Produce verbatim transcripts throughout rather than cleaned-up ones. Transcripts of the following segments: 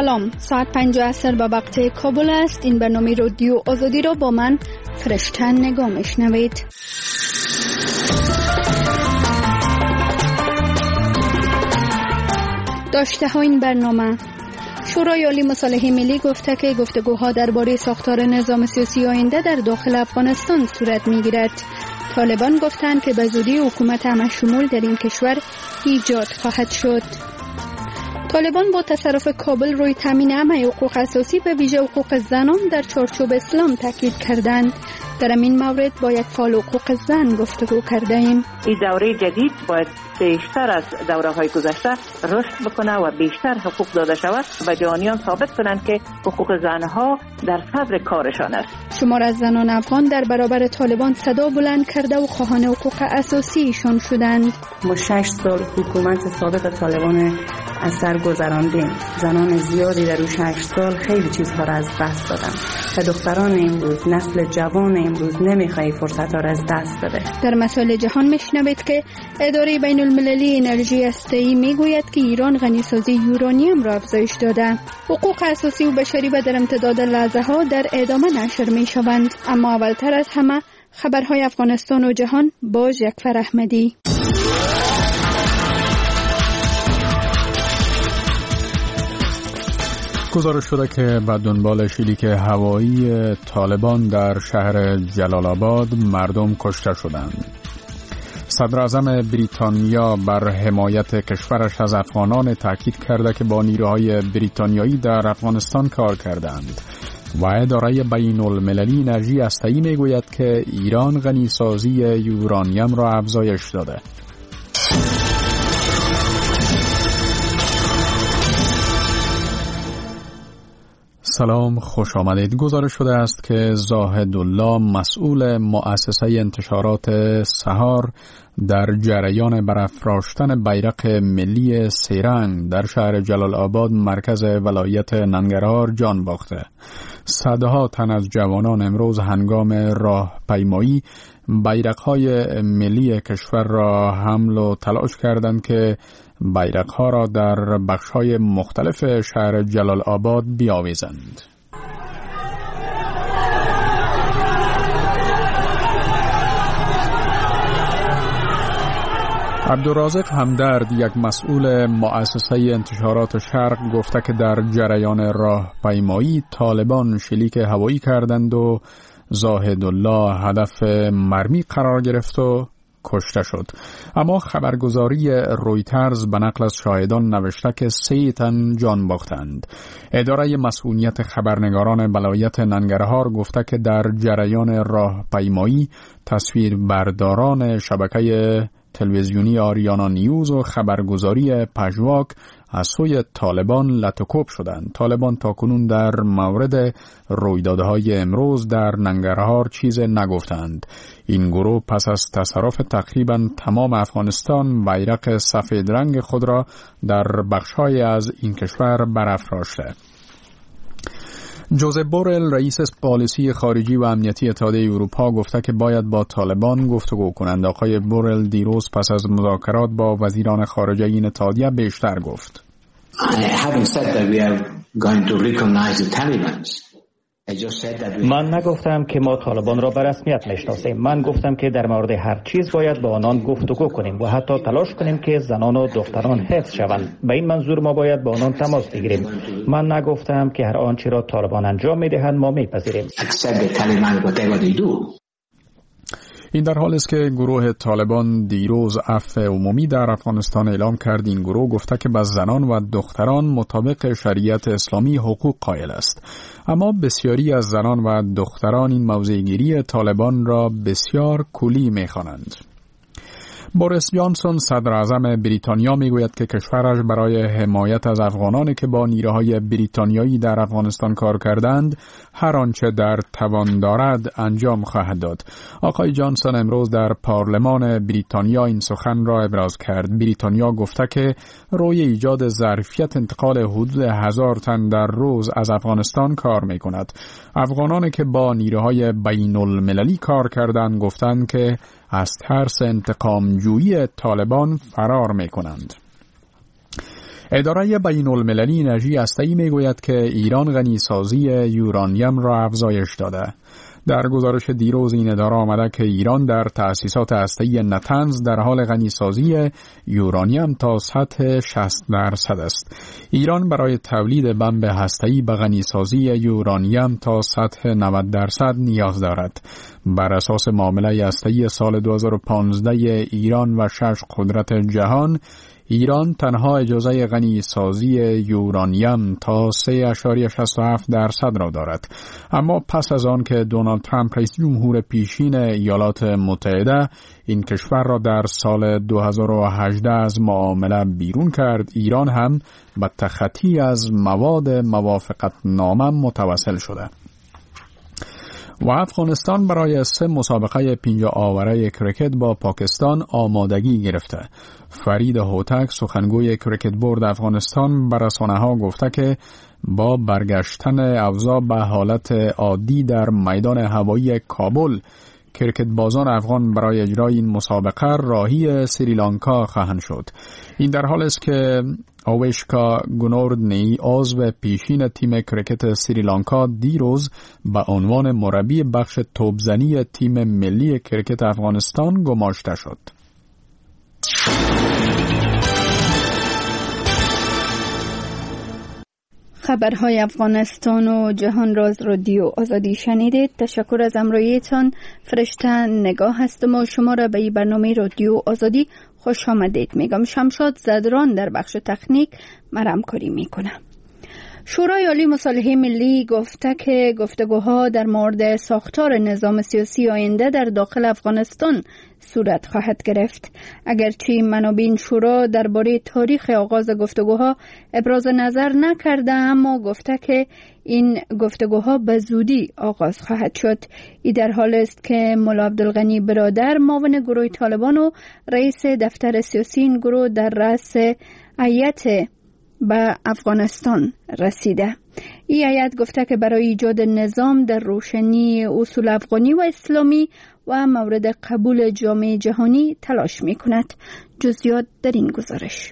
سلام، ساعت پنج عصر به وقت کابل است. این برنامه رادیو آزادی را با من فرشتن نگاه میشنوید. داشته ها این برنامه: شورای عالی مصالحه ملی گفته که گفتگوها درباره ساختار نظام سیاسی آینده در داخل افغانستان صورت میگیرد. طالبان گفتند که به زودی حکومت همه‌شمول در این کشور ایجاد خواهد شد. طالبان با تصرف کابل روی تامین همه حقوق اساسی به ویژه حقوق زنان در چارچوب اسلام تاکید کردند. در این مورد با یک فعال حقوق زن گفتگو کرده ایم. این دوره جدید باید بیشتر از دوره های گذشته رشد بکنه و بیشتر حقوق داده شود و جهانیان ثابت کنند که حقوق زنها در صدر کارشان است. شمار از زنان افغان در برابر طالبان صدا بلند کرده و خواهان حقوق اساسیشان شدند. ما شش سال حکومت سابق طالبان از سر گذراندیم. زنان زیادی در اون شش سال خیلی چیزها را از دست دادن. و دختران امروز، نسل جوان امروز نمیخوای فرصت ها را از دست بده. در مسائل جهان میشنوید که اداره بین المللی انرژی هسته‌ای میگوید که ایران غنیسازی یورانیم را افزایش داده. حقوق اساسی و بشری و در امتداد لحظه ها در ادامه نشر میشوند. اما اولتر از همه خبرهای افغانستان و جهان با جعفر احمدی. گزارش شده که به دنبال شلیک هوایی طالبان در شهر جلال آباد مردم کشته شدند. صدر اعظم بریتانیا بر حمایت کشورش از افغانان تاکید کرده که با نیروهای بریتانیایی در افغانستان کار کردند و اداره بین المللی انرژی هسته‌ای میگوید که ایران غنیسازی یورانیم را افزایش داده. سلام، خوش آمدید. گزارش شده است که زاهدالله مسئول مؤسسه انتشارات سهار در جریان برافراشتن بیرق ملی سیرنگ در شهر جلال آباد مرکز ولایت ننگرهار جان باخته. صدها تن از جوانان امروز هنگام راهپیمایی بیرق‌های ملی کشور را حمل و تلاش کردند که بیرق‌ها را در بخش‌های مختلف شهر جلال آباد بیاویزند. عبدالرازق همدرد، یک مسئول مؤسسه انتشارات شرق، گفته که در جریان راهپیمایی طالبان شلیک هوایی کردند و زاهدالله هدف مرمی قرار گرفت و کشته شد. اما خبرگزاری رویترز به نقل از شاهدان نوشته که سه تن جان باختند. اداره مسئولیت خبرنگاران ولایت ننگرهار گفته که در جریان راهپیمایی تصویربرداران شبکه تلویزیونی آریانا نیوز و خبرگزاری پژواک از سوی طالبان لطکوب شدند. طالبان تاکنون در مورد رویدادهای امروز در ننگرهار چیز نگفتند. این گروه پس از تصرف تقریبا تمام افغانستان بیرق سفید رنگ خود را در بخش‌های از این کشور برافراشته. جوزف بورل، رئیس پالیسی خارجی و امنیتی اتحادیه اروپا، گفته که باید با طالبان گفتگو کنند. آقای بورل دیروز پس از مذاکرات با وزیران خارجه این اتحادیه بیشتر گفت. من نگفتم که ما طالبان را به رسمیت میشناسیم. من گفتم که در مورد هر چیز باید با آنان گفتگو کنیم و حتی تلاش کنیم که زنان و دختران حفظ شوند. به این منظور ما باید با آنان تماس بگیریم. من نگفتم که هر آنچه را طالبان انجام میدهند ما میپذیریم. این در حال است که گروه طالبان دیروز عفو عمومی در افغانستان اعلام کرد. این گروه گفته که به زنان و دختران مطابق شریعت اسلامی حقوق قائل است. اما بسیاری از زنان و دختران این موضع‌گیری طالبان را بسیار کولی می‌خوانند. بوریس جانسون، صدر اعظم بریتانیا، میگوید که کشورش برای حمایت از افغانانی که با نیروهای بریتانیایی در افغانستان کار کردند هر آنچه در توان دارد انجام خواهد داد. آقای جانسون امروز در پارلمان بریتانیا این سخن را ابراز کرد. بریتانیا گفته که روی ایجاد ظرفیت انتقال حدود هزار تن در روز از افغانستان کار میکند. افغانانی که با نیروهای بین المللی کار کردند گفتند که از ترس انتقام جویی طالبان فرار می کنند. اداره بین المللی انرژی هسته‌ای میگوید که ایران غنیسازی یورانیم را افزایش داده. در گزارش دیروز این اداره آمده که ایران در تأسیسات هسته‌ای نتنز در حال غنیسازی یورانیم تا سطح شصت درصد است. ایران برای تولید بمب هسته‌ای به غنیسازی یورانیم تا سطح نود درصد نیاز دارد. بر اساس معامله هسته‌ای سال دو هزار و پانزده ایران و شش قدرت جهان، ایران تنها اجازه غنیسازی یورانیم تا سه ممیز شصت و هفت درصد را دارد. اما پس از آن که دونالد ترامپ رئیس جمهور پیشین ایالات متحده این کشور را در سال دو هزار و هجده از معامله بیرون کرد، ایران هم به تخطی از مواد موافقت نامه متوسل شده. و افغانستان برای سه مسابقه پنجاه آوره کرکت با پاکستان آمادگی گرفته. فرید هوتک سخنگوی کرکت بورد افغانستان به رسانه‌ها گفته که با برگشتن اوضاع به حالت عادی در میدان هوایی کابل، کرکت بازان افغان برای اجرای این مسابقه راهی سریلانکا خواهند شد. این در حال است که اویشکا گونوردنی عضو پیشین تیم کرکت سریلانکا دیروز به عنوان مربی بخش توپزنی تیم ملی کرکت افغانستان گماشته شد. خبرهای افغانستان و جهان راز رادیو آزادی شنیدید. تشکر از همراهیتان. فرشته نگاه هستم و شما را به این برنامه رادیو آزادی خوش آمدید میگم. شمشاد زدران در بخش تکنیک مرا همکاری میکنه. شورای عالی مصالحه ملی گفته که گفتگوها در مورد ساختار نظام سیاسی آینده در داخل افغانستان صورت خواهد گرفت. اگرچه منابع شورا درباره تاریخ آغاز گفتگوها ابراز نظر نکرده، اما گفته که این گفتگوها به زودی آغاز خواهد شد. این در حال است که مولا عبدالغنی برادر معاون گروه طالبان و رئیس دفتر سیاسی این گروه در رأس هیئت به افغانستان رسیده. این هیئت گفته که برای ایجاد نظام در روشنی اصول افغانی و اسلامی و مورد قبول جامعه جهانی تلاش می کند. جزئیات در این گزارش.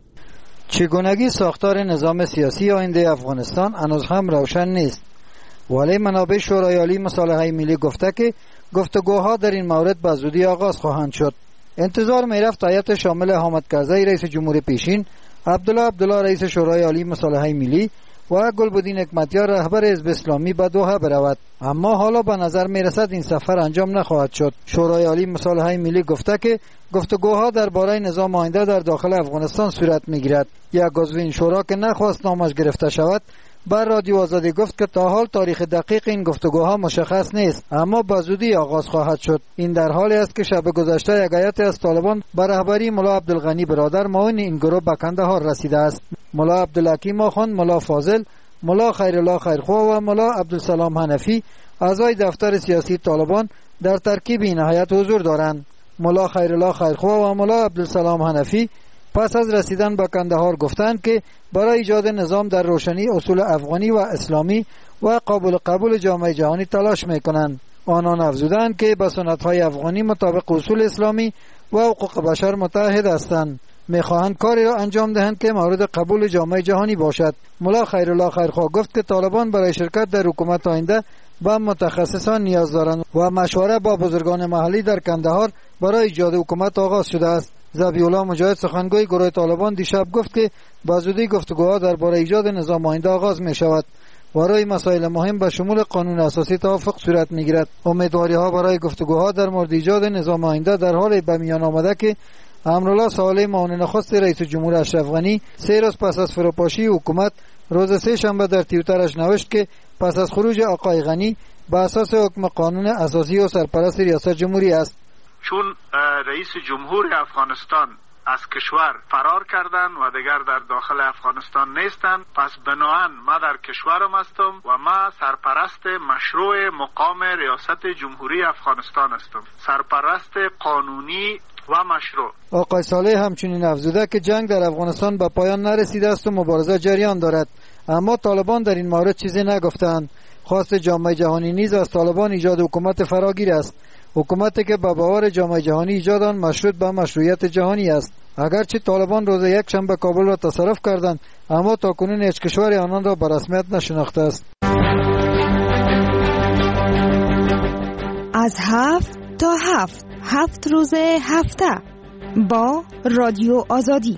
چگونگی ساختار نظام سیاسی آینده افغانستان هنوز هم روشن نیست، ولی منابع شورای عالی مصالحه ملی گفته که گفتگوها در این مورد به زودی آغاز خواهند شد. انتظار می رفت هیئت شامل حامد کرزی رئیس جمهور پیشین، عبدالله عبدالله رئیس شورای عالی مصالحه ملی و گلبدین حکمتیار رهبر حزب اسلامی به دوحه برود، اما حالا به نظر می رسد این سفر انجام نخواهد شد. شورای عالی مصالحه ملی گفته که گفتگوها درباره نظام آینده در داخل افغانستان صورت می گیرد. یک عضو این شورا که نخواست نامش گرفته شود بر رادیو آزادی گفت که تا حال تاریخ دقیق این گفتگوها مشخص نیست، اما به زودی آغاز خواهد شد. این در حالی است که شب گذشته یک هیئت از طالبان به رهبری مولا عبدالغنی برادر معاون این گروه به کندهار رسیده است. مولا عبدالحکیم آخوند، مولا فاضل، مولا خیرالله خیرخواه و مولا عبدالسلام حنفی اعضای دفتر سیاسی طالبان در ترکیب این هیئت حضور دارند. مولا خیرالله خیرخواه و مولا عبدالسلام حنفی پس از رسیدن به کندهار گفتند که برای ایجاد نظام در روشنی اصول افغانی و اسلامی و قابل قبول جامعه جهانی تلاش میکنند. آنان افزودند که به سنت‌های افغانی مطابق اصول اسلامی و حقوق بشر متحد هستند. میخواهند کاری را انجام دهند که مورد قبول جامعه جهانی باشد. مولا خیرالله خیرخواه گفت که طالبان برای شرکت در حکومت آینده با متخصصان نیاز دارند و مشوره با بزرگان محلی در کندهار برای ایجاد حکومت آغاز شده است. ذبیح‌الله مجاهد سخنگوی گروه طالبان دیشب گفت که با زودی گفتگوها درباره ایجاد نظام آینده آغاز می شود و روی مسائل مهم به شمول قانون اساسی توافق صورت می گیرد. امیدواری‌ها برای گفتگوها در مورد ایجاد نظام آینده در حال به میان آمده که امرالله صالح معاون نخست رئیس جمهور اشرف غنی سه روز پس از فروپاشی حکومت روز سه شنبه در توییترش نوشت که پس از خروج آقای غنی به اساس حکم قانون اساسی و سرپرست ریاست جمهوری است. چون رئیس جمهور افغانستان از کشور فرار کردن و دیگر در داخل افغانستان نیستند، پس بناهن ما در کشورم هستم و ما سرپرست مشروع مقام ریاست جمهوری افغانستان هستم، سرپرست قانونی و مشروع. آقای صالح همچنین افزوده که جنگ در افغانستان به پایان نرسیده است و مبارزه جریان دارد، اما طالبان در این مورد چیزی نگفتند. خواست جامعه جهانی نیز از طالبان ایجاد حکومت فراگیر است. حکومتی که به باور جامعه جهانی ایجاد آن مشروط به مشروعیت جهانی است. اگرچه طالبان روز یک شنبه کابل را تصرف کردند، اما تاکنون هیچ کشوری آنان را به رسمیت نشناخته است. از هفت تا هفت هفت روز هفته با رادیو آزادی.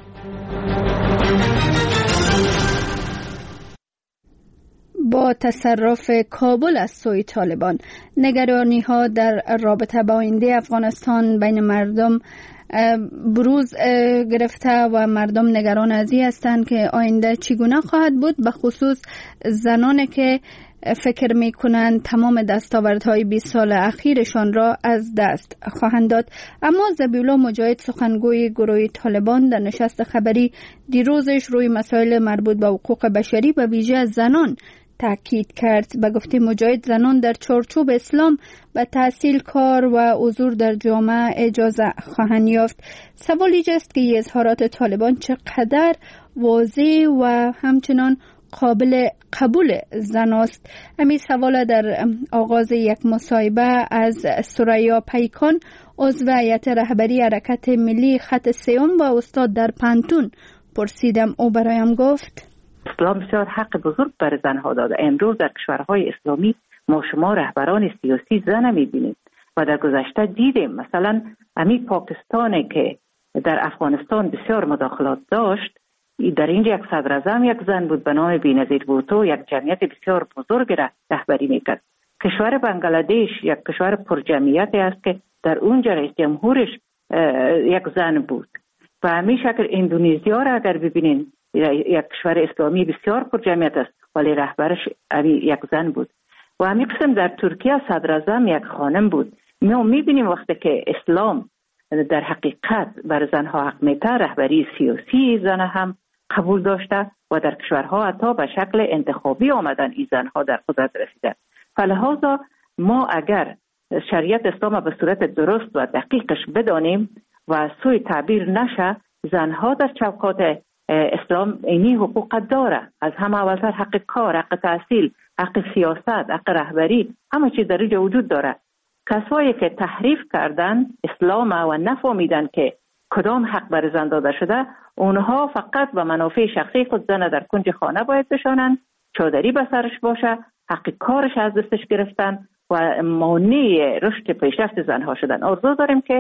با تصرف کابل از سوی طالبان، نگرانی ها در رابطه با آینده افغانستان بین مردم بروز گرفته و مردم نگران از این هستند که آینده چگونه خواهد بود، به خصوص زنانی که فکر می کنند تمام دستاوردهای بیست سال اخیرشان را از دست خواهند داد. اما ذبیح الله مجاهد، سخنگوی گروه طالبان، در نشست خبری دیروزش روی مسائل مربوط به حقوق بشری و ویژه از زنان تاکید کرد. به گفته مجاهد، زنان در چارچوب اسلام به تحصیل، کار و حضور در جامعه اجازه خواهند یافت. سوال اینجاست که اظهارات طالبان چقدر واضح و همچنان قابل قبول زن است. همین سوال در آغاز یک مصاحبه از ثریا پیکان، عضو هیئت رهبری حرکت ملی خط سیوم و استاد در پنتون پرسیدم. او برایم گفت: اسلام بسیار حق بزرگ بر زنها داده. امروز در کشورهای اسلامی ما شما رهبران سیاسی زن می‌بینیم و در گذشته دیدیم. مثلا امی پاکستانی که در افغانستان بسیار مداخلات داشت، در اینجا یک صدر اعظم یک زن بود به نام بی‌نظیر بوتو، یک جمعیت بسیار بزرگ را رهبری میکرد. کشور بنگلادش یک کشور پرجمعیتی است که در اونجا رئیس جمهورش یک زن بود. و همین شکل اندونزیا را اگر ببینین، یک کشور اسلامی بسیار پرجمعیت است ولی رهبرش یک زن بود. و همین قسم در ترکیه صدر اعظم یک خانم بود. ما میبینیم وقتی که اسلام در حقیقت بر زنها حق میده، رهبری سیاسی زن هم قبول داشته و در کشورها حتی به شکل انتخابی آمدن این زنها در قدرت رسیدن. فلهذا ما اگر شریعت اسلام به صورت درست و دقیقش بدانیم و سوی تعبیر نشه، زنها در چوکات اسلام اینی حقوق داره. از همه اولتر حق کار، حق تحصیل، حق سیاست، حق رهبری، همه چیز در اینجا وجود داره. کسایی که تحریف کردن اسلام و نفهمیدن که کدام حق بر زن داده شده، اونها فقط به منافع شخصی خود زن در کنج خانه باید بشانن، چادری به سرش باشه، حق کارش از دستش گرفتن و مانع رشد پیشرفت زنها شدن. آرزو داریم که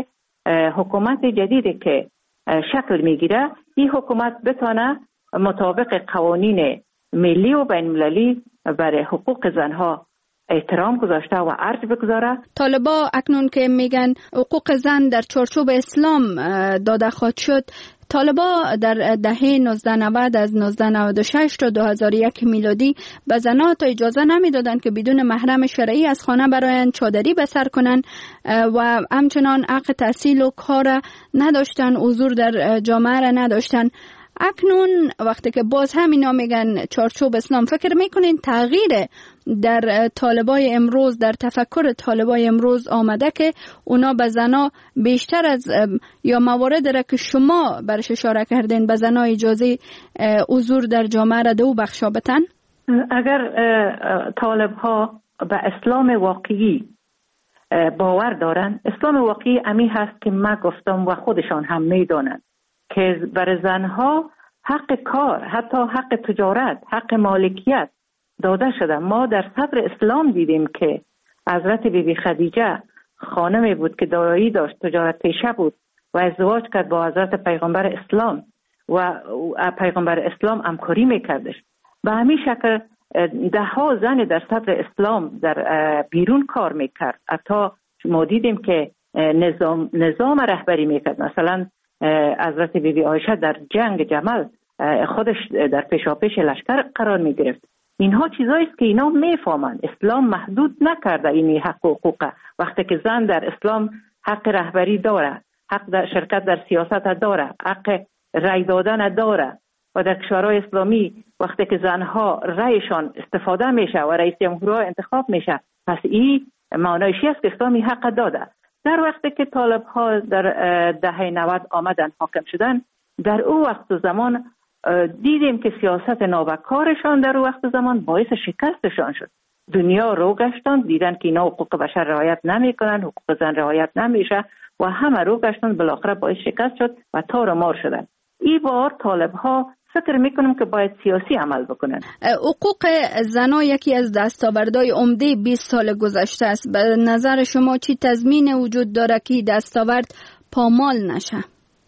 حکومت جدیدی که شکل میگیره، این حکومت بتونه مطابق قوانین ملی و بین المللی برای حقوق زنها احترام گذاشته و ارج بگذاره. طالبا اکنون که میگن حقوق زن در چارچوب اسلام داده خواهد شد، طالبا در دهه نوزده نود از نوزده نود و شش تا دو هزار و یک میلادی به زنها تا اجازه نمیدادند که بدون محرم شرعی از خانه برایند، چادری به سر کنند و همچنان حق تحصیل و کار نداشتن، حضور در جامعه را نداشتن. اکنون وقتی که باز همینا میگن چارچوب اسلام، فکر میکنین تغییر در طالبای امروز، در تفکر طالبای امروز آمده که اونا به زنا بیشتر از یا موارد را که شما برش اشاره کردین به زنا اجازه حضور در جامعه را دو بخشا بتن؟ اگر طالب ها به اسلام واقعی باور دارن، اسلام واقعی امی هست که من گفتم و خودشان هم میدانند که برای زنها حق کار، حتی حق تجارت، حق مالکیت داده شده. ما در صدر اسلام دیدیم که حضرت بی بی خدیجه خانمی بود که دارایی داشت، تجارت پیشه بود و ازدواج کرد با حضرت پیغمبر اسلام و پیغمبر اسلام همکاری میکردش. به همین شکل ده ها زن در صدر اسلام در بیرون کار میکرد. حتی ما دیدیم که نظام نظام رهبری میکرد. مثلا حضرت بی بی عایشه در جنگ جمل خودش در پیشاپیش لشکر قرار می گرفت. اینها چیزایی است که اینا میفهمند. اسلام محدود نکرده این حق و حقوق. وقتی که زن در اسلام حق رهبری داره، حق در شرکت در سیاست داره، حق رای دادن داره و در کشورهای اسلامی وقتی که زنها رایشان استفاده میشه و رئیس جمهورها انتخاب میشه، پس این معنایش است که اسلامی حق داده. در وقتی که طالب ها در دهه نود آمدن حاکم شدن، در او وقت و زمان دیدیم که سیاست نابکارشان در او وقت و زمان باعث شکستشان شد. دنیا رو گشتن، دیدن که اینا حقوق بشر رعایت نمیکنن، حقوق زن رعایت نمیشه و همه رو گشتن، بالاخره باعث شکست شد و تار و مار شدن. این بار طالب ها فکر میکنم که باید سیاسی عمل بکنن. حقوق زنان یکی از دستاوردهای عمده بیست سال گذشته است. به نظر شما چی تضمین وجود داره که دستاورد پامال نشه؟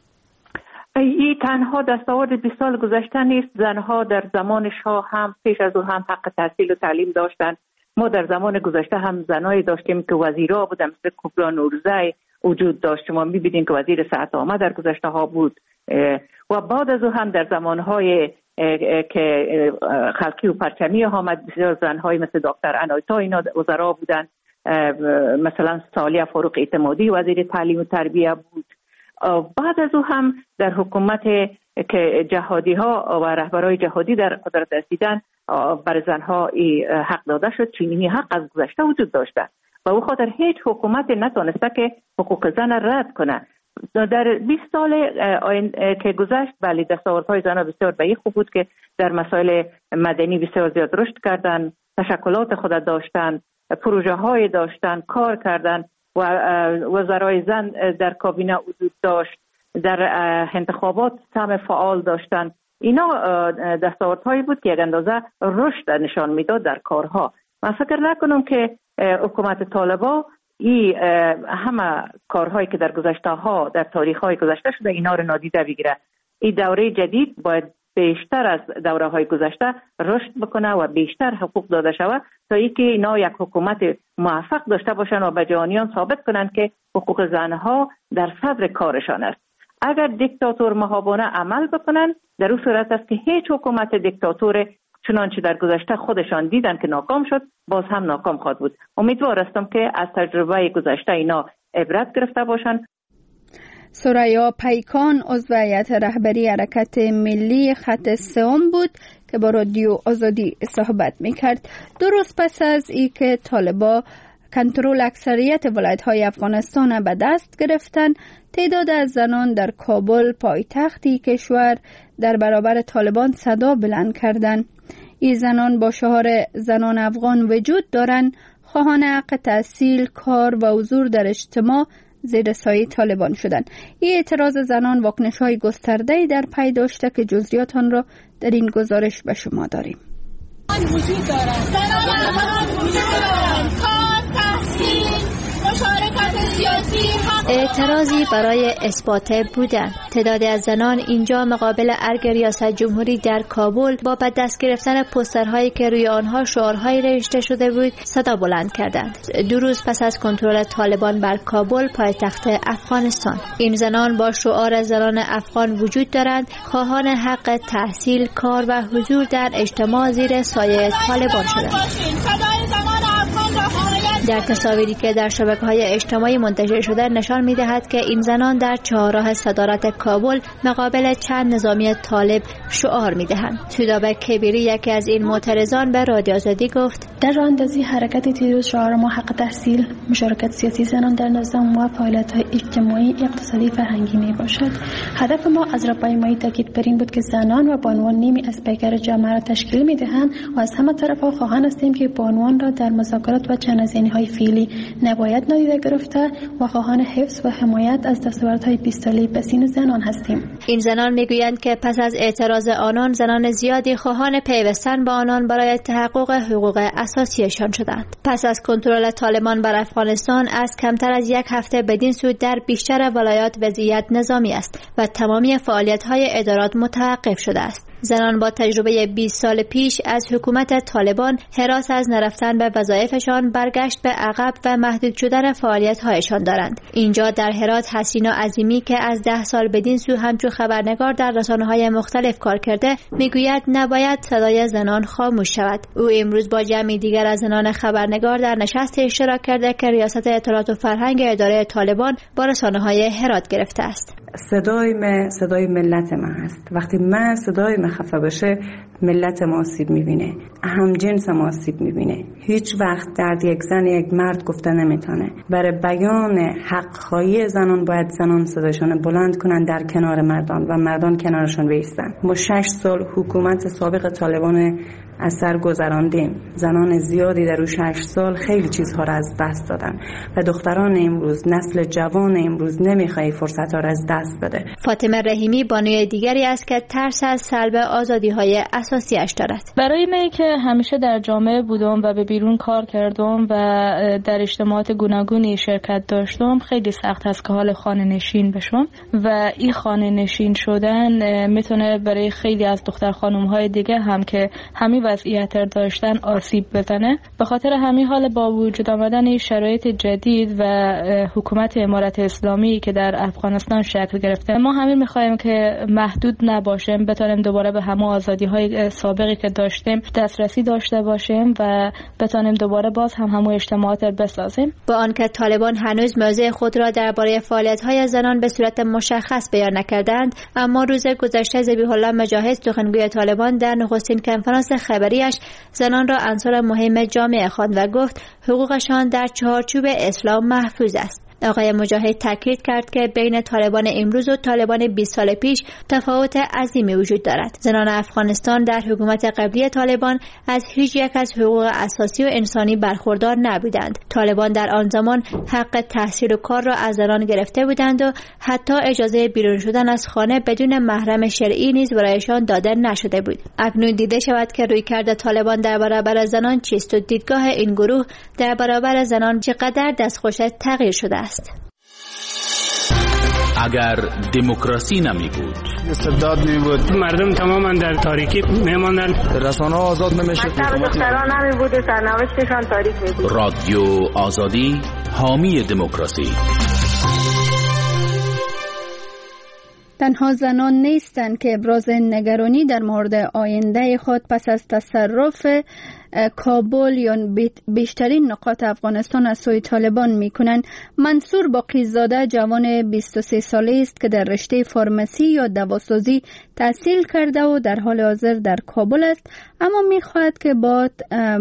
این تنها دستاورد بیست سال گذشته نیست. زنها در زمان شاه هم پیش از او هم حق تحصیل و تعلیم داشتن. ما در زمان گذشته هم زنایی داشتیم که وزیرا بودن، مثل کبرا نورزی وجود داشت. شما می‌بینید که وزیر صحت عامه در گذشته ها بود و بعد از او هم در زمانهای که خلقی و پرچمی آمد بسیار زنهای مثل دکتر عنایتا اینا وزرا بودن. مثلا سالیه فاروق اعتمادی وزیر تعلیم و تربیه بود. بعد از او هم در حکومت که جهادی ها و رهبرای جهادی در قدرت رسیدن بر زنها حق داده شد. چنین حق از گذشته وجود داشته و او خاطر هیچ حکومت نتونسته که حقوق زن رد کنه. در بیست سال که گذشت بله دستاوردهای زنها بسیار به خوب بود که در مسائل مدنی بسیار زیاد رشد کردن، تشکلات خود داشتن، پروژه های داشتن، کار کردن و وزرای زن در کابینه وجود داشت، در انتخابات سهم فعال داشتن. اینا دستاوردهایی بود که یک اندازه رشد نشان میداد در کارها. من فکر نکنم که حکومت طالبا این همه کارهایی که در گذشته ها در تاریخ های گذشته شده اینا رو نادیده بگیره. این دوره جدید باید بیشتر از دوره های گذشته رشد بکنه و بیشتر حقوق داده شود تا اینکه اینا یک حکومت موفق داشته باشن و به جهانیان ثابت کنن که حقوق زنها در صدر کارشان است. اگر دیکتاتور مهابانه عمل بکنن در اون صورت است که هیچ حکومت دیکتاتور چنانچه در گذشته خودشان دیدن که ناکام شد باز هم ناکام خواهد بود. امیدوار هستم که از تجربه گذشته اینا عبرت گرفته باشن. ثریا پیکان عضو هیئت رهبری حرکت ملی خط سوم بود که با رادیو آزادی صحبت میکرد. دو روز پس از ای که طالبا کنترل اکثریت ولایت‌های افغانستان به دست گرفتن، تعداد از زنان در کابل پایتختی کشور در برابر طالبان صدا بلند کردند. این زنان با شعار زنان افغان وجود دارند، خواهان حق تحصیل، کار و حضور در اجتماع زیر سایه طالبان شدند. این اعتراض زنان واکنش‌های گسترده‌ای در پی داشته که جزئیات آن را در این گزارش به شما داریم. وجود دارند. زنان افغان وجود دارند. کار، تحصیل، مشارکت سیاسی. اعتراضی برای اثبات بودن. تعدادی از زنان اینجا مقابل ارگ ریاست جمهوری در کابل با به دست گرفتن پوسترهایی که روی آنها شعارهایی نوشته شده بود صدا بلند کردند. دو روز پس از کنترل طالبان بر کابل پایتخت افغانستان، این زنان با شعار زنان افغان وجود دارند، خواهان حق تحصیل، کار و حضور در اجتماع زیر سایه طالبان شدند. در تصاویری که در شبکه‌های اجتماعی منتشر شده نشان می‌دهد که این زنان در چهارراه صدارت کابل مقابل چند نظامی طالب شعار می‌دهند. سودابه کبیری یکی از این معترضان به رادیو آزادی گفت: در راه اندازی حرکت دیروز شعار ما حق تحصیل، مشارکت سیاسی زنان در نظام و فعالیت‌های اجتماعی، اقتصادی، فرهنگی میباشد. هدف ما از راهپیمایی تاکید بر این بود که زنان و بانوان نیمی از پیکر جامعه را تشکیل می‌دهند و از همه طرف‌ها خواهان هستیم که بانوان را در مذاکرات و چندزنی‌های فعلی نباید نادیده گرفته و خواهان حفظ و حمایت از دستاوردهای بیست ساله پسین زنان هستیم. این زنان میگویند که پس از اعتراض آنان زنان زیادی خواهان پیوستن با آنان برای تحقق حقوق اساسیشان شدند. پس از کنترل طالبان بر افغانستان از کمتر از یک هفته بدین سو در بیشتر ولایات وضعیت نظامی است و تمامی فعالیت‌های ادارات متوقف شده است. زنان با تجربه بیست سال پیش از حکومت طالبان حراس از نرفتن به وظایفشان، برگشت به عقب و محدود شدن فعالیت‌هایشان دارند. اینجا در هرات حسینا عظیمی که از ده سال بدین سو همچون خبرنگار در رسانه‌های مختلف کار کرده میگوید نباید صدای زنان خاموش شود. او امروز با جمعی دیگر از زنان خبرنگار در نشست اشتراک کرده که ریاست اطلاعات و فرهنگ اداره طالبان با رسانه‌های هرات گرفته است. صدای من صدای ملت من هست. وقتی من صدای من خفه بشه ملت ما آسیب میبینه، همجنس ما آسیب میبینه. هیچ وقت درد یک زن یک مرد گفته نمیتونه. برای بیان حق خواهی زنان باید زنان صداشون بلند کنن در کنار مردان و مردان کنارشون بایستن. ما شش سال حکومت سابق طالبان از سر گذراندیم. زنان زیادی در اون شش سال خیلی چیزها را از دست دادن و دختران امروز، نسل جوان امروز نمیخواد فرصت ها را از دست بده. فاطمه رحیمی بانوی دیگری است که ترس از سلب آزادی های اساسیش دارد. برای من که همیشه در جامعه بودم و به بیرون کار کردم و در اجتماعات گوناگونی شرکت داشتم، خیلی سخت است که حال خانه نشین بشم و این خانه نشین شدن میتونه برای خیلی از دختر خانم های دیگه هم که همین وضعیت داشتن آسیب بزنه. به خاطر همین حال با وجود آمدن شرایط جدید و حکومت امارت اسلامی که در افغانستان شکل گرفته، ما همین میخوایم که محدود نباشیم، بتونیم دوباره به همه آزادی های سابقی که داشتیم دسترسی داشته باشیم و بتونیم دوباره باز هم همون اجتماعات بسازیم. با آنکه طالبان هنوز موضع خود را درباره فعالیت‌های زنان به صورت مشخص بیان نکردند، اما روز گذشته ذبیح الله مجاهد سخنگوی طالبان در نخستین کنفرانس خبریش زنان را عنصر مهم جامعه خواند و گفت حقوقشان در چارچوب اسلام محفوظ است. آقای مجاهد تاکید کرد که بین طالبان امروز و طالبان بیست سال پیش تفاوت عظیمی وجود دارد. زنان افغانستان در حکومت قبلی طالبان از هیچ یک از حقوق اساسی و انسانی برخوردار نبودند. طالبان در آن زمان حق تحصیل و کار را از زنان گرفته بودند و حتی اجازه بیرون شدن از خانه بدون محرم شرعی نیز برایشان داده نشده بود. اکنون دیده شود که رویکرد طالبان در برابر زنان چیست و دیدگاه این گروه در برابر زنان چقدر دستخوش تغییر شده است. اگر دموکراسی نمی بود، استبداد نمی بود، مردم تماما در تاریکی میماندن، رسانه ها آزاد نمیشد، دختران نمی بود، سرنوشتشان تاریک می بود. رادیو آزادی حامی دموکراسی. تنها زنان نیستند که ابراز نگرانی در مورد آینده خود پس از تصرف کابل یا بیشترین نقاط افغانستان از سوی طالبان میکنند. منصور باقیزاده جوان بیست و سه ساله است که در رشته فارمسی یا دواسازی تحصیل کرده و در حال حاضر در کابل است، اما میخواهد که با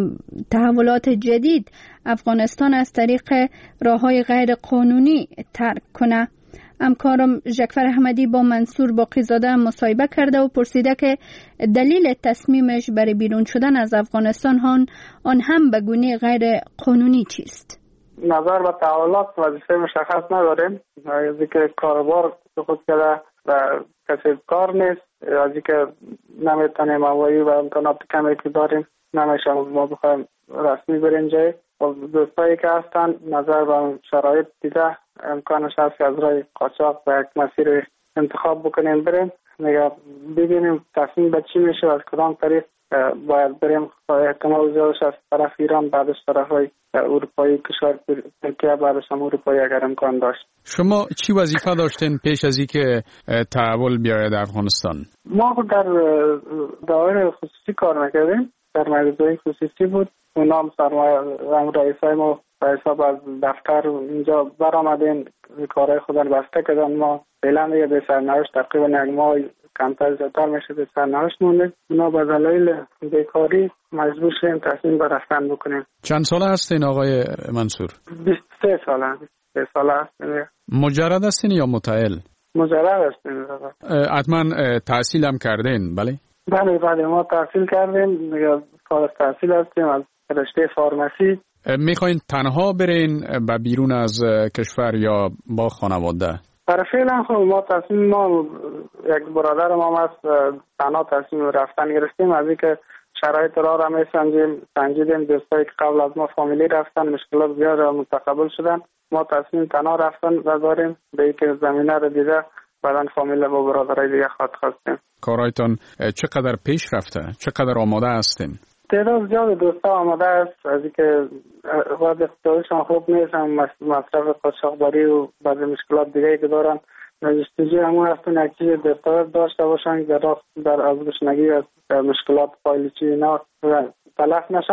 تحولات جدید افغانستان از طریق راههای غیر قانونی ترک کنه. همکارم ژکفر احمدی با منصور باقیزاده مصاحبه کرده و پرسیده که دلیل تصمیمش برای بیرون شدن از افغانستان هان آن هم به گونه غیر قانونی چیست؟ نظر به تحولات وظیفه مشخص نداریم، از اینکه کاروبار خود کرده و کسی کار نیست، از اینکه نمیتونیم هوایی و امکانات کمی که داریم نمیشه ما بخوایم رسمی بریم جای. دوستایی که هستن نظر به شرایط دیده امکانش هست که از راه قاچاق و یک مسیر انتخاب بکنیم بریم، نگه ببینیم تصمیم به چی میشه و از کدام طریق باید بریم. احتمال زیادش از طرف ایران، بعدش طرف های اروپایی، کشور ترکیه، بعدش هم اروپایی اگر امکان داشت. شما چی وظیفه داشتین پیش از اینکه تحول بیاید افغانستان؟ ما در دائره خصوصی کار میکردیم، در مجلس خصوصی بود. اونا هم سرمایه رئیسای ما به حساب از دفتر اینجا برآمدین، کارهای خود رو بسته کردن. ما فعلا دیگه به سرنوشت تقریبا یک ماه کمتر زیادتر میشه به سرنوشت موندیم. اونا به دلایل بیکاری مجبور شدیم تصمیم به رفتن بکنیم. چند ساله هستین آقای منصور؟ بیست و سه ساله. بیست و سه ساله هستیم. مجرد هستین یا متعهل؟ مجرد هستیم. حتما تحصیل هم کردین؟ بله بله بله ما تحصیل کردیم، کار تحصیل هستیم از رشته فارمسی. میخواین تنها برین و بیرون از کشور یا با خانواده؟ برای فعلا خب ما تصمیم ما یک برادر ما هست تنها تصمیم رفتن گرفتیم، از اینکه شرایط را را میسنجیم سنجیدیم. دوستایی که قبل از ما فامیلی رفتن مشکلات زیاد متقبل شدن، ما تصمیم تنها رفتن و داریم به اینکه زمینه رو دیده بعدن فامیل با برادرای دیگه خواهد خواستیم. کارایتان چقدر پیش رفته؟ چقدر آماده هستین؟ تعداد زیاد دوستا آماده است، از اینکه وضع اقتصادیشان خوب نیست، هم مصرف قاچاقبری و بعضی مشکلات دیگه که دارن. جستجوی همون هستن یک چیز دستاورد داشته باشن در در از گشنگی از مشکلات پایلیچی اینا تلف نشن.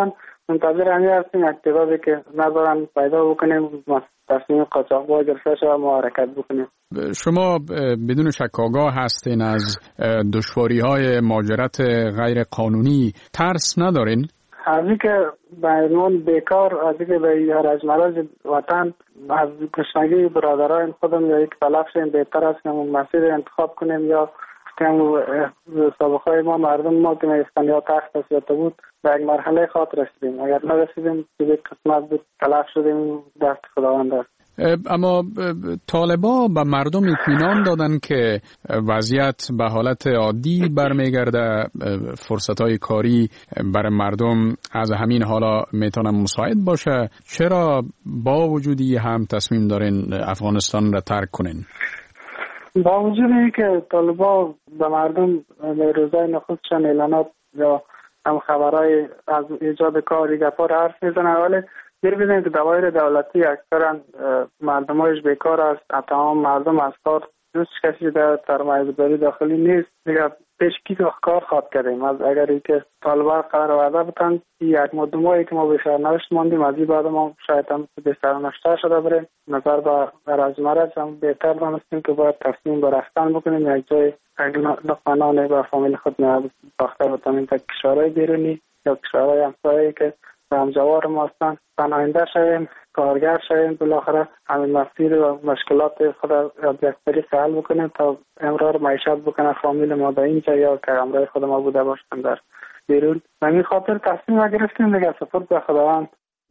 منتظر همین هستیم اکتیوازی که نذارن پیدا بکنیم تصمیم قاچاق‌ها گرفته شود ما حرکت بکنیم. شما بدون شک آگاه هستین از دشواری‌های مهاجرت غیر قانونی، ترس ندارین؟ از اینکه به عنوان بیکار، از اینکه به هرج مرج وطن از گشنگی برادران خودم یا یک تلف شیم، بهتر است که مسیر انتخاب کنیم یا که سابقه ما مردم ما که میستن یا تخت است یا تبود به یک مرحله خاط رسیدیم. اگر نرسیدیم که یک قسمت بود تلف شدیم، دست خداوند است. اما طالبا به مردم اطمینان دادن که وضعیت به حالت عادی برمیگرده، فرصتهای کاری برای مردم از همین حالا میتونه مساعد باشه. چرا با وجودی هم تصمیم دارین افغانستان را ترک کنین؟ با وجود اینکه طالبا به مردم روزای نخستشان اعلانات یا هم خبرهای از ایجاد کاری گپا را حرف میزنن، ولی دیر بیدیم که دوایر دولتی اکثرا مردمایش بیکار است. تمام مردم از کار دوست کسی در سرمایه‌گذاری داخلی نیست. دیگه پیش کی کار خواد کردیم از اگر ای که طالبان قرار وعده بتن یک مدمایی که ما به سرنوشت ماندیم، از این بعد ما شاید هم به سرنوشت شده بریم. نظر به هرج مرج هم بهتر دانستیم که باید تصمیم به رفتن بکنیم، یک جای لقمانان به فامیل خود باخته بتانیم تا کشورهای بیرونی یا کشورهای همسایه‌ای که همجوار ما هستن پناهنده شویم، کارگر شویم، بالاخره همین مسیر و مشکلات خود از یک طریق حل بکنیم تا امرار معیشت بکنه فامیل ما در اینجا یا که امرای خود ما بوده باشن در بیرون. و این خاطر تصمیم گرفتیم دیگه سپرد به خداوند.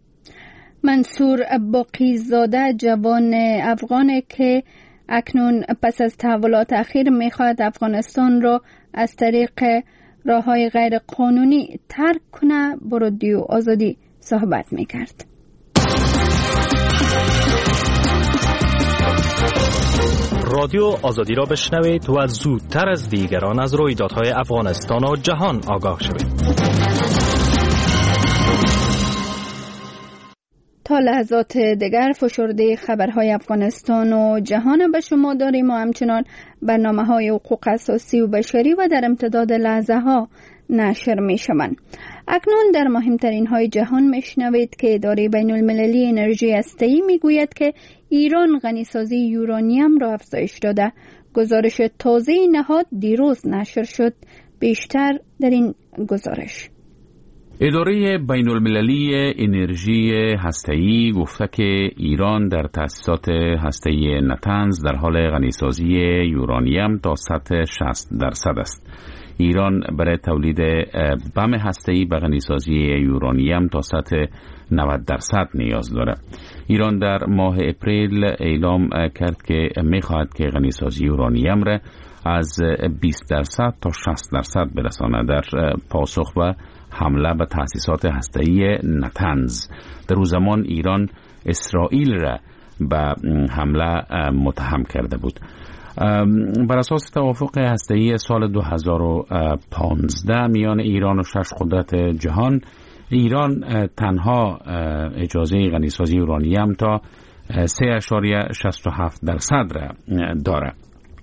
منصور باقی‌زاده جوان افغانه که اکنون پس از تحولات اخیر میخواهد افغانستان را از طریق راه‌های غیر قانونی ترک کنه با رادیو آزادی صحبت میکرد. رادیو آزادی را بشنوید و زودتر از دیگران از رویدادهای افغانستان و جهان آگاه شوید. تا لحظات دیگر فشرده خبرهای افغانستان و جهان به شما داریم و همچنان برنامه‌های حقوق اساسی و بشری و در امتداد لحظه ها نشر می شوند. اکنون در مهمترین های جهان میشنوید که اداره بین المللی انرژی هسته‌ای میگوید که ایران غنیسازی یورانیم را افزایش داده. گزارش تازه نهاد دیروز نشر شد. بیشتر در این گزارش. اداره بین المللی انرژی هسته‌ای گفته که ایران در تأسیسات هسته‌ای نتنز در حال غنیسازی یورانیم تا سطح شصت درصد است. ایران برای تولید بم هسته‌ای به غنیسازی یورانیم تا سطح نود درصد نیاز دارد. ایران در ماه اپریل اعلام کرد که می‌خواهد که غنیسازی یورانیم را از بیست درصد تا شصت درصد برساند در پاسخ به حمله به تأسیسات هسته‌ای نتنز. در او زمان ایران اسرائیل را به حمله متهم کرده بود. بر اساس توافق هسته‌ای سال دو هزار و پانزده میان ایران و شش قدرت جهان، ایران تنها اجازه غنیسازی یورانیم تا سه اشاریه شصت و هفت درصد را دارد.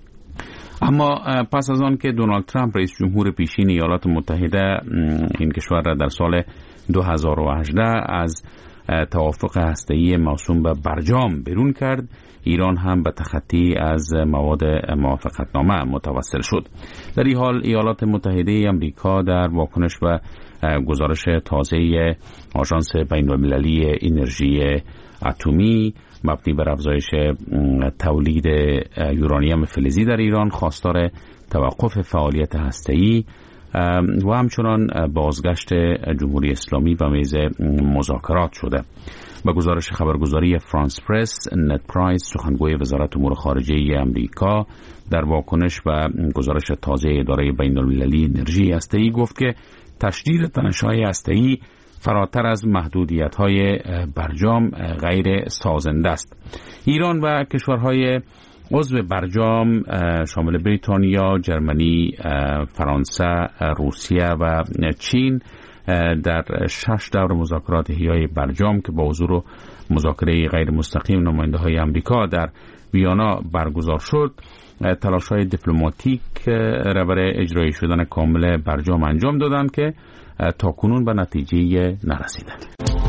اما پس از آن که دونالد ترامپ رئیس جمهور پیشین ایالات متحده این کشور را در سال دو هزار و هجده از توافق هسته‌ای موسوم به برجام بیرون کرد، ایران هم به تخطی از مواد موافقتنامه متوسل شد. در این حال ایالات متحده آمریکا در واکنش به گزارش تازه آژانس بین المللی انرژی اتمی مبنی بر افزایش تولید یورانیم فلزی در ایران خواستار توقف فعالیت هسته‌ای و همچنان بازگشت جمهوری اسلامی به میز مذاکرات شده. با گزارش خبرگزاری فرانس پرس، نت پرایس سخنگوی وزارت امور خارجه آمریکا در واکنش به گزارش تازه اداره بین المللی انرژی هسته‌ای گفت که تشدید تنش‌های هسته‌ای فراتر از محدودیت‌های برجام غیر سازنده است. ایران و کشورهای عضو برجام شامل بریتانیا، جرمنی، فرانسه، روسیه و چین در شش دور مذاکرات احیای برجام که با حضور مذاکره غیر مستقیم نماینده‌های آمریکا در ویانا برگزار شد، تلاش‌های دیپلماتیک را برای اجرای شدن کامل برجام انجام دادند که تاکنون به نتیجه نرسیدند.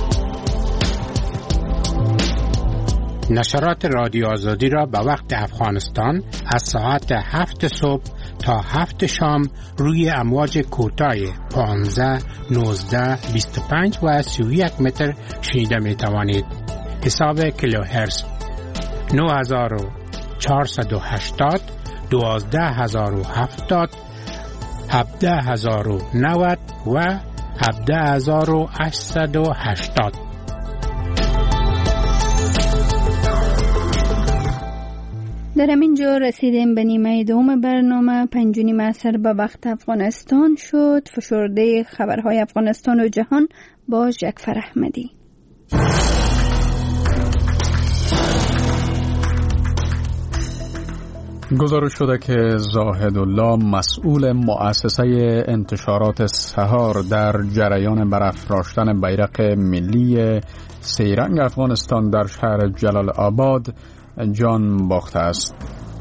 نشرات رادیو آزادی را به وقت افغانستان از ساعت هفت صبح تا هفت شام روی امواج کوتاه پانزده، نوزده، بیست و پنج و سی و یک متر شنیده می توانید. حساب کیلوهرتز نه هزار و چهارصد و هشتاد، دوازده هزار و هفتاد، هفده هزار و نود و هفده هزار و هشتصد و هشتاد. در همینجا رسیدیم به نیمه دوم برنامه. پنج و نیم عصر به وقت افغانستان شد. فشرده خبرهای افغانستان و جهان با جعفر احمدی. گزارش شده که زاهدالله مسئول مؤسسه انتشارات سحار در جریان برافراشتن بیرق ملی سه‌رنگ افغانستان در شهر جلال آباد جان باخته است.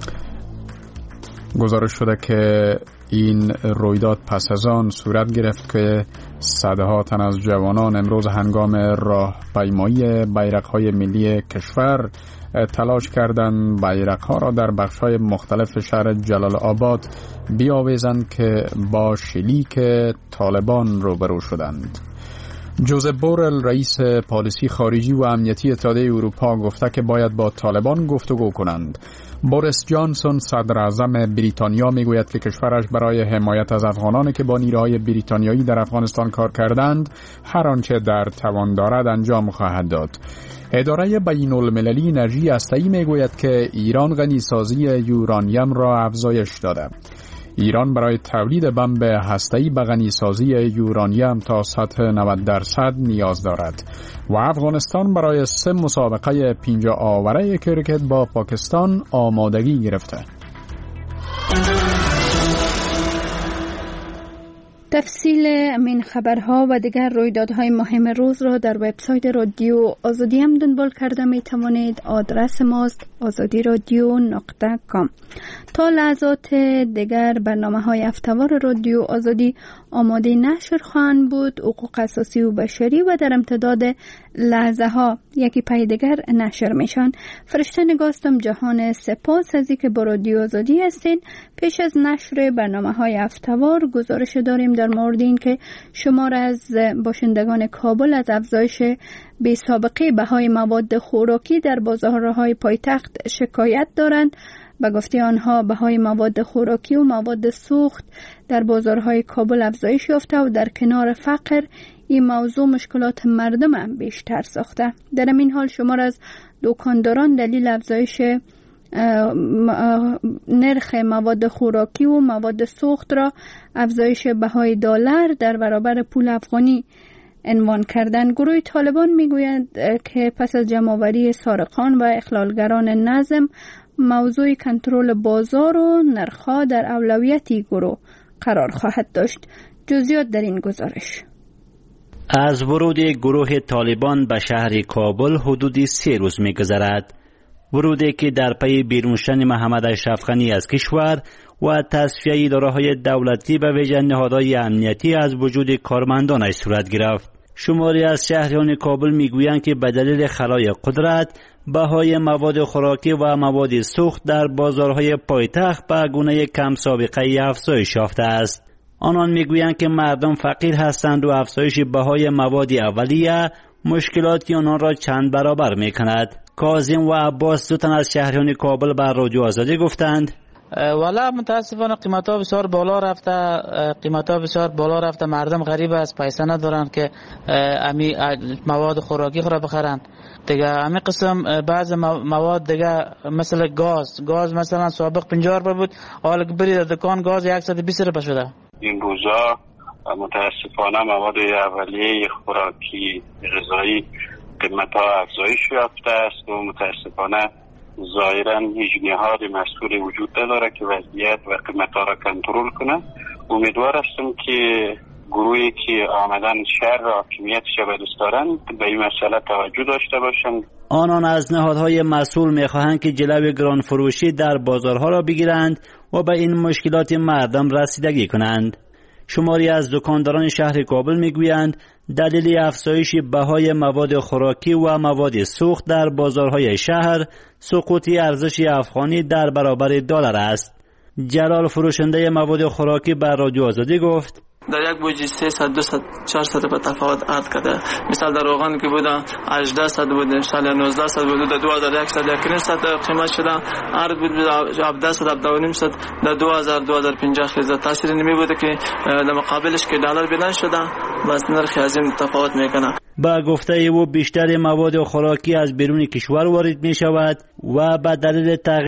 گزارش شده که این رویداد پس از آن صورت گرفت که صدها تن از جوانان امروز هنگام راهپیمایی بیرق‌های ملی کشور تلاش کردند بیرق‌ها را در بخش‌های مختلف شهر جلال آباد بیاویزند که با شلیک طالبان روبرو شدند. جوزف بورل رئیس پالیسی خارجی و امنیتی اتحادیه اروپا گفته که باید با طالبان گفتگو کنند. بوریس جانسون صدر اعظم بریتانیا میگوید که کشورش برای حمایت از افغانانی که با نیروهای بریتانیایی در افغانستان کار کردند هر آنچه در توان دارد انجام خواهد داد. اداره بین المللی انرژی هسته‌ای میگوید که ایران غنیسازی یورانیم را افزایش داده. ایران برای تولید بمب هسته‌ای به غنیسازی یورانیم تا سطح نود درصد نیاز دارد و افغانستان برای سه مسابقه پنجاه آوره کرکت با پاکستان آمادگی گرفته. تفصیل این خبرها و دیگر رویدادهای مهم روز را در وبسایت رادیو آزادی هم دنبال کرده می توانید. آدرس ماست آزادی رادیو نقطه کام. تا لحظات دیگر برنامه های هفته‌وار رادیو آزادی آماده نشر خواهند بود. حقوق اساسی و بشری و در امتداد لحظه ها یکی پای دیگر نشر میشن. فرشته نگاستم جهان، سپاس از اینکه با رادیو آزادی هستین. پیش از نشر برنامه های هفته‌وار گزارش داریم در مورد این که شمار از باشندگان کابل از افزایش بی سابقه بهای مواد خوراکی در بازارهای پایتخت شکایت دارند. به گفته آنها بهای مواد خوراکی و مواد سوخت در بازارهای کابل افزایش یافته و در کنار فقر این موضوع مشکلات مردم هم بیشتر ساخته. در این حال شمار از دکانداران دلیل افزایش نرخ مواد خوراکی و مواد سوخت را افزایش بهای دلار در برابر پول افغانی عنوان کردن. گروه طالبان میگوید که پس از جمع‌آوری سارقان و اخلالگران نظم موضوع کنترل بازار و نرخ‌ها در اولویتی گروه قرار خواهد داشت. جزئیات در این گزارش. از ورود گروه طالبان به شهر کابل حدود سه روز می‌گذرد. ورودی که در پی بیرون شدن محمد اشرف غنی از کشور و تصفیه اداره‌های دولتی به ویژه نهادهای امنیتی از وجود کارمندانش صورت گرفت. شماری از شهریان کابل میگویند که به دلیل خلای قدرت بهای مواد خوراکی و مواد سوخت در بازارهای پایتخت به گونه کم سابقه افزایش یافته است. آنان میگویند که مردم فقیر هستند و افزایش بهای مواد اولیه مشکلاتی آنان را چند برابر میکند. کاظم و عباس دو تن از شهریان کابل بر رادیو آزادی گفتند والا متاسفانه قیمت ها بسیار بالا رفته، قیمت ها بسیار بالا رفته، مردم غریب است، پیسه ندارن که امی مواد خوراکی خود بخرند دیگه. امی قسم بعض مواد دیگه مثل گاز گاز مثلا سابق پنجاه روپیه بود، حالا که برید دکان گاز صد و بیست روپیه شده. این روزا متاسفانه مواد اولیه خوراکی غذایی قیمت ها افزایش یافته است و متاسفانه ظاهراً هیچ نهاد مسئول وجود نداره که وضعیت و قیمت ها را کنترل کنه. امیدوار هستم که گروهی که آمدن شهر را حاکمیتش را دوست دارند به این مسئله توجه داشته باشند. آنان از نهادهای مسئول می‌خواهند که جلوی گران فروشی در بازارها را بگیرند و به این مشکلات مردم رسیدگی کنند. شماری از دکانداران شهر کابل میگویند دلیل افزایش بهای مواد خوراکی و مواد سوخت در بازارهای شهر سقوط ارزش افغانی در برابر دلار است. جلال فروشنده مواد خوراکی بر رادیو آزادی گفت در یک بوجی سیصد دویست چهارصد به تفاوت عرض کرده. مثال در روغن که بوده هجده صد بوده، شال نوزده صد بوده، در دو هزار و صد یک صد قیمت شده. عرض بود هفده صد هفده و نیم صد در دو هزار دو هزار و پنجاه خیلی تاثیر نمی بوده که در مقابلش که دلار بلند شده بس نرخ عظیم تفاوت میکنه. با گفته او بیشتر مواد خوراکی از بیرون کشور وارد می شود و به دلیل